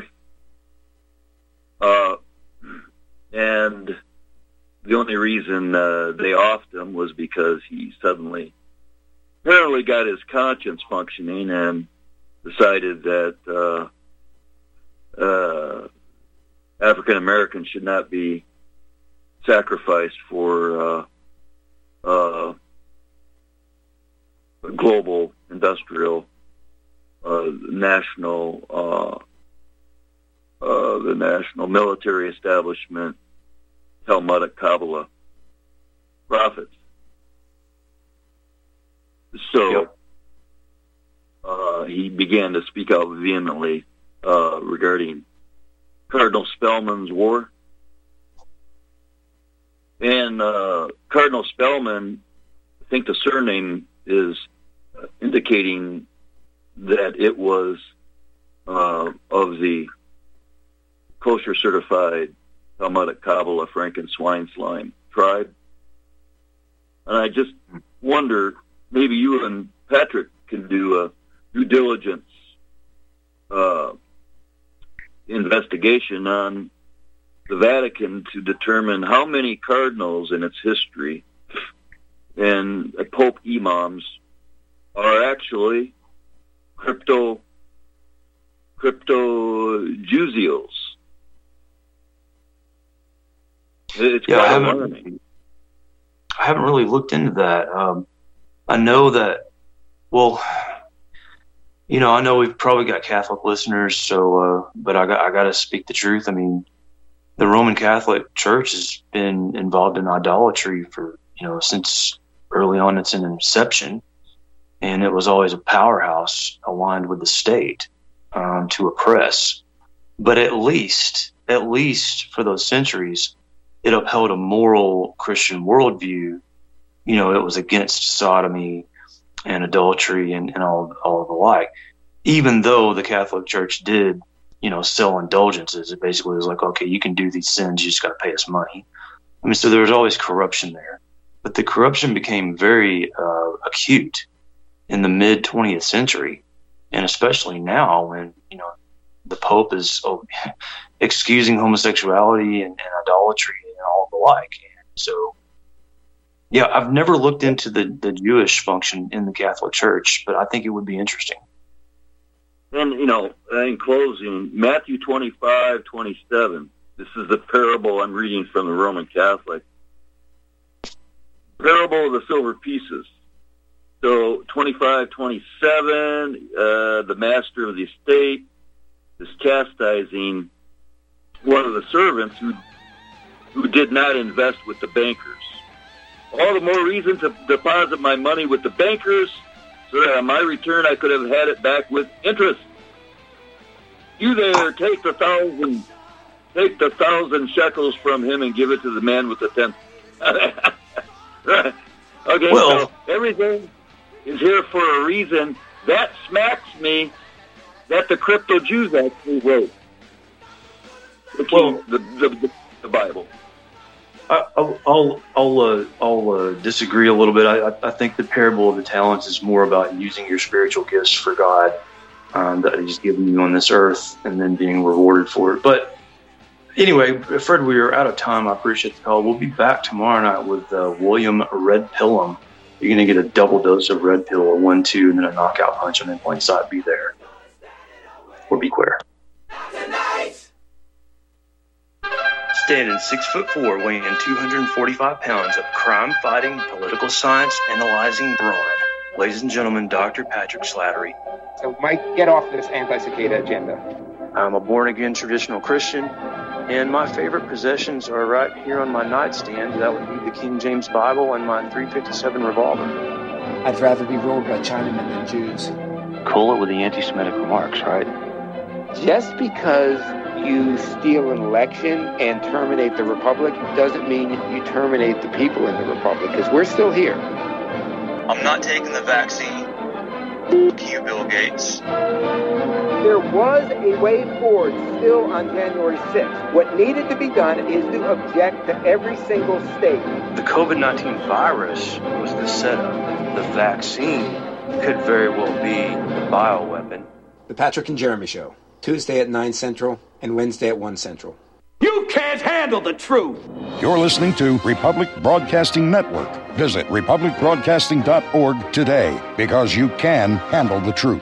And the only reason they offed him was because he suddenly apparently got his conscience functioning and decided that African Americans should not be sacrificed for global industrial the national military establishment, Talmudic Kabbalah prophets. So he began to speak out vehemently regarding Cardinal Spellman's war. And Cardinal Spellman, I think the surname is indicating that it was of the kosher certified Talmudic Kabbalah Franken swine slime tribe. And I just wonder, maybe you and Patrick can do a due diligence investigation on the Vatican to determine how many cardinals in its history and Pope imams are actually crypto Jusios. It's quite alarming. I haven't really looked into that. I know that, well, you know, I know we've probably got Catholic listeners, so, but I got to speak the truth. I mean, the Roman Catholic Church has been involved in idolatry for, you know, since early on its inception, and it was always a powerhouse aligned with the state to oppress. But at least for those centuries, it upheld a moral Christian worldview. You know, it was against sodomy and adultery and all of the like. Even though the Catholic Church did, you know, sell indulgences, it basically was like, okay, you can do these sins, you just got to pay us money. I mean, so there was always corruption there. But the corruption became very acute in the mid 20th century, and especially now when, you know, the Pope is excusing homosexuality and idolatry and all the like. And so, yeah, I've never looked into the Jewish function in the Catholic Church, but I think it would be interesting. And, you know, in closing, Matthew 25:27, this is the parable I'm reading from the Roman Catholic. Parable of the silver pieces. So 25:27, the master of the estate is chastising one of the servants who did not invest with the bankers. All the more reason to deposit my money with the bankers, so that on my return I could have had it back with interest. You there, take the 1,000 shekels from him and give it to the man with the 10. Right. Okay, well, so everything is here for a reason. That smacks me that the crypto Jews actually wrote the Bible. I'll disagree a little bit. I think the parable of the talents is more about using your spiritual gifts for God that He's given you on this earth and then being rewarded for it. But anyway, Fred, we are out of time. I appreciate the call. We'll be back tomorrow night with William Red Pillum. You're going to get a double dose of Red Pill, a 1-2, and then a knockout punch on In Plain Sight. Be there. Or be queer. Standing 6'4", weighing 245 pounds of crime-fighting, political science analyzing brawn. Ladies and gentlemen, Dr. Patrick Slattery. So, Mike, get off this anti-cicada agenda. I'm a born-again traditional Christian, and my favorite possessions are right here on my nightstand. That would be the King James Bible and my .357 revolver. I'd rather be ruled by Chinamen than Jews. Cool it with the anti-Semitic remarks, right? Just because you steal an election and terminate the Republic doesn't mean you terminate the people in the Republic, because we're still here. I'm not taking the vaccine. Fuck you, Bill Gates. There was a way forward still on January 6th. What needed to be done is to object to every single state. The COVID-19 virus was the setup. The vaccine could very well be the bioweapon. The Patrick and Jeremy Show, Tuesday at 9 Central and Wednesday at 1 Central. You can't handle the truth. You're listening to Republic Broadcasting Network. Visit republicbroadcasting.org today, because you can handle the truth.